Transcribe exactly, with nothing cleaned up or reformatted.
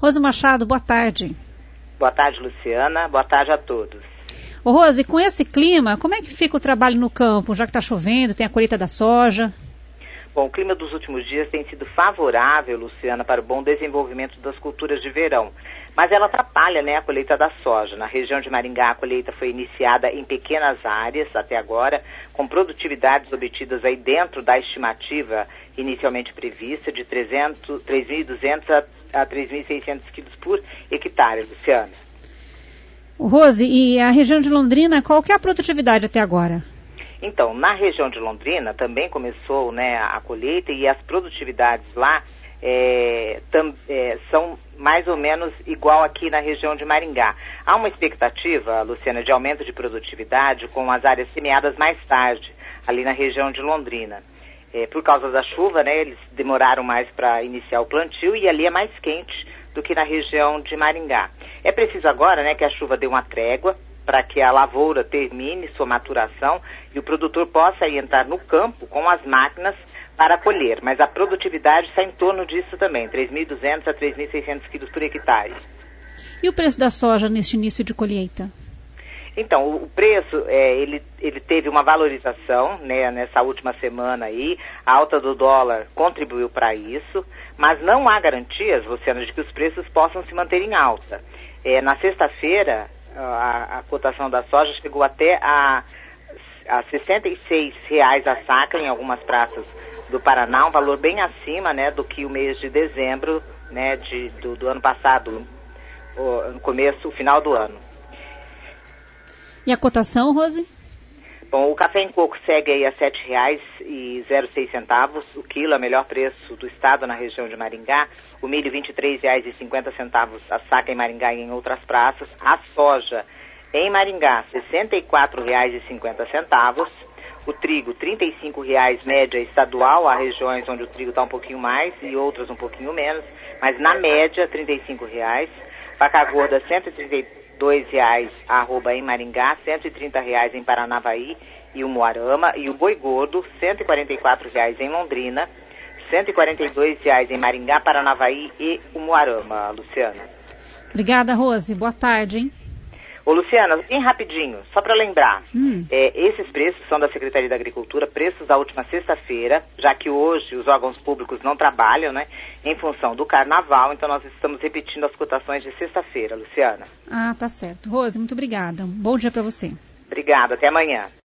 Rose Machado, boa tarde. Boa tarde, Luciana. Boa tarde a todos. Ô Rose, com esse clima, como é que fica o trabalho no campo, já que está chovendo, tem a colheita da soja? Bom, o clima dos últimos dias tem sido favorável, Luciana, para o bom desenvolvimento das culturas de verão. Mas ela atrapalha, né, a colheita da soja. Na região de Maringá, a colheita foi iniciada em pequenas áreas até agora, com produtividades obtidas aí dentro da estimativa inicialmente prevista de três mil e duzentos a três mil e seiscentos quilos por hectare, Luciana. Rose, e a região de Londrina, qual que é a produtividade até agora? Então, na região de Londrina também começou, né, a colheita e as produtividades lá é, tam, é, são mais ou menos igual aqui na região de Maringá. Há uma expectativa, Luciana, de aumento de produtividade com as áreas semeadas mais tarde, ali na região de Londrina. É, por causa da chuva, né, eles demoraram mais para iniciar o plantio e ali é mais quente do que na região de Maringá. É preciso agora, né, que a chuva dê uma trégua para que a lavoura termine sua maturação e o produtor possa aí entrar no campo com as máquinas para colher. Mas a produtividade está em torno disso também, três mil e duzentos a três mil e seiscentos quilos por hectare. E o preço da soja neste início de colheita? Então, o, o preço, é, ele, ele teve uma valorização, né, nessa última semana aí, a alta do dólar contribuiu para isso, mas não há garantias, Luciano, de que os preços possam se manter em alta. É, na sexta-feira, a, a cotação da soja chegou até a, a sessenta e seis reais a saca em algumas praças do Paraná, um valor bem acima, né, do que o mês de dezembro, né, de, do, do ano passado, o, no começo, o final do ano. E a cotação, Rose? Bom, o café em coco segue aí a sete reais e seis centavos o quilo, é o melhor preço do estado na região de Maringá. O milho, vinte e três reais e cinquenta centavos a saca em Maringá e em outras praças. A soja em Maringá, sessenta e quatro reais e cinquenta centavos. O trigo, trinta e cinco reais média estadual. Há regiões onde o trigo está um pouquinho mais e outras um pouquinho menos, mas na média, trinta e cinco reais. Vaca gorda, cento e trinta e dois reais arroba em Maringá, cento e trinta reais em Paranavaí e Umuarama. E o boi gordo, cento e quarenta e quatro reais em Londrina, cento e quarenta e dois reais em Maringá, Paranavaí e Umuarama, Luciana. Obrigada, Rose. Boa tarde, hein? Ô, Luciana, bem rapidinho, só para lembrar, hum. é, esses preços são da Secretaria da Agricultura, preços da última sexta-feira, já que hoje os órgãos públicos não trabalham, né, em função do carnaval, então nós estamos repetindo as cotações de sexta-feira, Luciana. Ah, tá certo. Rose, muito obrigada. Um bom dia para você. Obrigada, até amanhã.